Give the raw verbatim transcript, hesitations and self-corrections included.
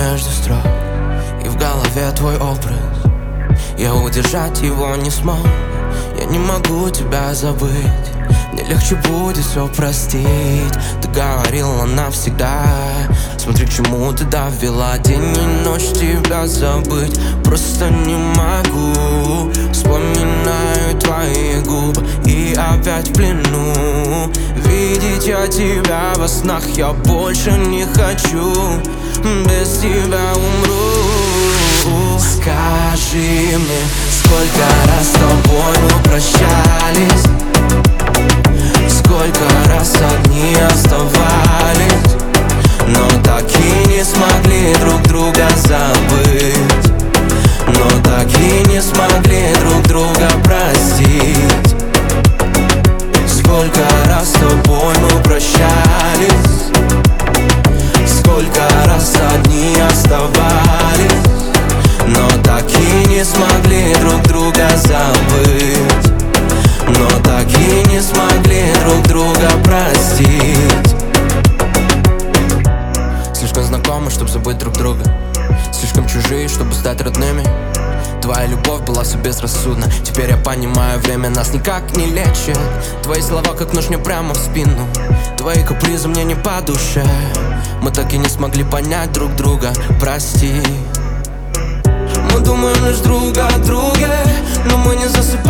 между строк, и в голове твой образ. Я удержать его не смог. Я не могу тебя забыть. Мне легче будет все простить. Ты говорила навсегда. Смотри, к чему ты довела. День и ночь тебя забыть просто не могу. Вспоминаю твои губы и опять в плену. Видеть я тебя во снах я больше не хочу. Без тебя умру. Скажи мне, сколько раз с тобой мы прощались, сколько раз одни оставались, но так и не смогли друг друга забыть, но так и не смогли друг друга простить. Сколько раз с тобой мы прощались, сколько раз одни оставались, но так и не смогли друг друга забыть, но так и не смогли друг друга простить. Слишком знакомы, чтобы забыть друг друга, слишком чужие, чтобы стать родными. Твоя любовь была все безрассудна. Теперь я понимаю, время нас никак не лечит. Твои слова как нож мне прямо в спину. Твои капризы мне не по душе. Мы так и не смогли понять друг друга. Прости. Мы думаем лишь друг о друге, но мы не засыпаем.